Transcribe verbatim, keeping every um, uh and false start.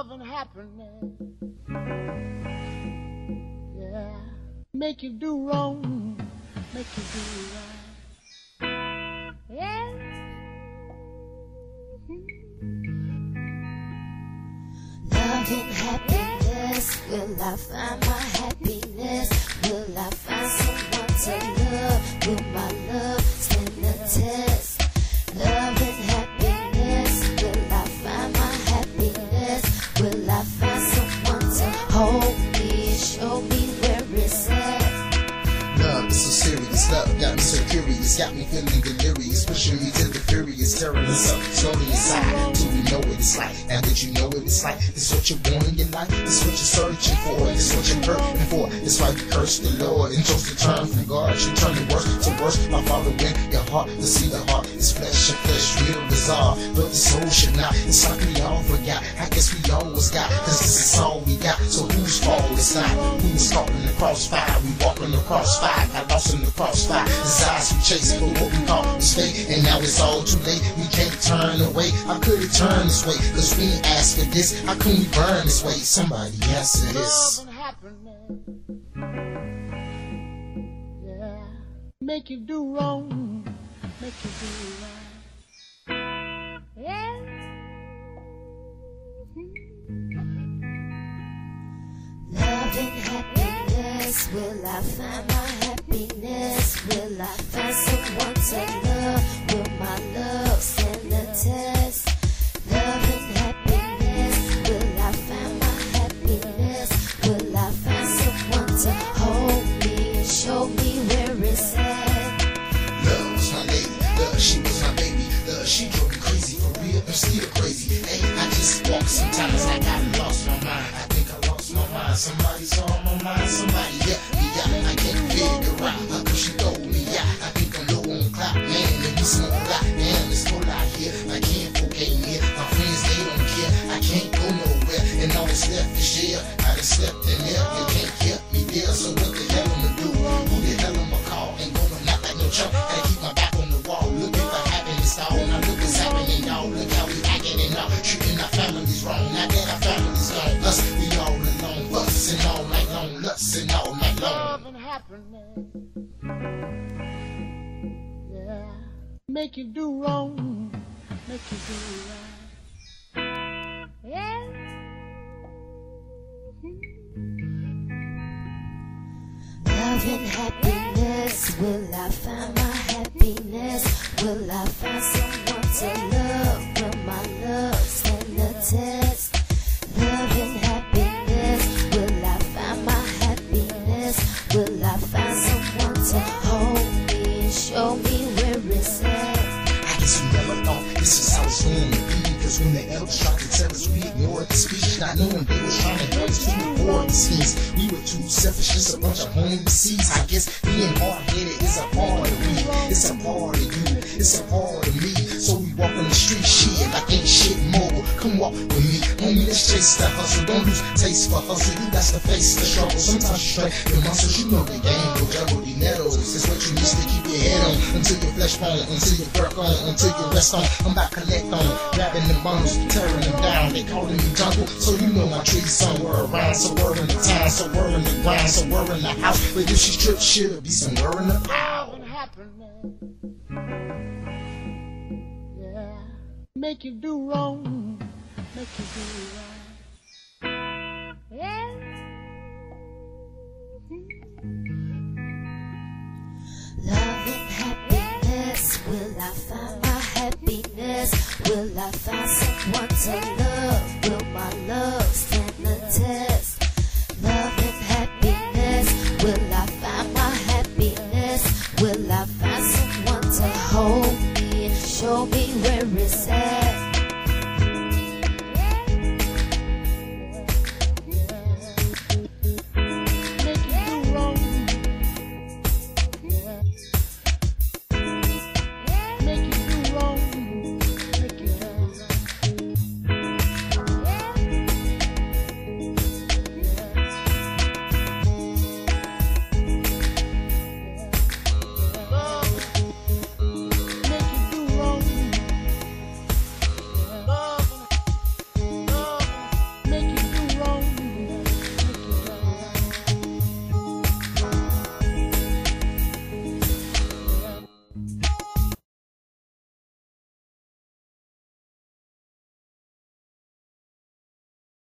love and happiness. Yeah, make you do wrong, make you do right. Yeah. Love and happiness, will I find my happiness? Will I find someone to love? Will my love stand the test? Love and happiness, will I find my happiness? Will I find someone to hold me and show me where it's at? Love is so serious, love got me so curious, got me feeling delirious, pushing me to the furious, tearing us up slowly inside, till we know what it's like. Now that you know what it's like, this what you want in your life, this what you're searching for, this what you're hurting for. That's why you curse the Lord and chose to turn from God. You turn it worse to worse by following your heart. To see the heart is flesh and flesh, real bizarre, but the soul should not. It's like we all forgot, I guess we always got, cause this is all we got. So whose fault it's not? Who's caught in the crossfire? We walk in the crossfire, got lost in the crossfire. Desires we chase for what we call mistake, and now it's all too late. We can't turn away. How could it turn this way? Cause we ain't asked for this. How can we burn this way? Somebody answer this. Love and happiness. Yeah, make you do wrong, make you do right. Yeah. Love and happiness, will I find my happiness? Will I find someone to love? Will my love stand the test? Love and happiness, will I find my happiness? Will I find someone to hold me and show me where it's at? Love was my lady, love she was my baby, love she drove me crazy, for real I'm still crazy. Hey, I just walk sometimes like I lost my mind. I think I lost my mind. Somebody's on my mind, somebody help me out. I can't figure out how come she throw me out. I think I'm low on clock, man, and we smoke a lot. Damn, it's cold out here, I can't forget me. My friends, they don't care, I can't go nowhere, and all that's left is jail. I done slept in there, you can't keep me there, so what the hell I'ma do? Who the hell I'ma call? Ain't going out like no chump. Gotta keep my back on the wall, looking for happiness, dog. Now look what's happening, y'all. Look how we acting and all, treating our families wrong. Now that our families gone, us, we all alone, bustin' all night long, lustin' all night long. Love and happiness. Yeah, make you do wrong, make you do right. Yeah. Love and happiness, will I find my happiness? Will I find someone to love? Will my love stand the test? Love and happiness, will I find my happiness? Will I find someone to hold me and show me where it's at? I guess we never thought this is how it's going to be. Cause when the elders tried to tell us, we ignored the speech, not knowing they was trying to help us to avoid the schemes. We were too selfish, just a bunch of homeless seeds. I guess being hard-headed is a part of me. It's a part of you, it's a part of me. So we walk on the street, shit, like ain't shit mobile. Come walk with me, homie, let's chase the hustle. Don't lose taste for hustle, you got to face the struggle. Sometimes you strike the muscles, you know the game will juggle the nettles. It's what you need to keep your head on, until your flesh bone, until you work on, until you rest on. I'm about to collect on, grabbing the bundles, tearing them down. They calling me jungle, so you know my tree's somewhere around. So we're in the town, so we're in the grind, so we're in the house. But if she trips, she'll be somewhere in the power. Love and happiness. Yeah, make you do wrong, make you do right. Yeah. Love and happiness, will I find my happiness? Will I find someone to love?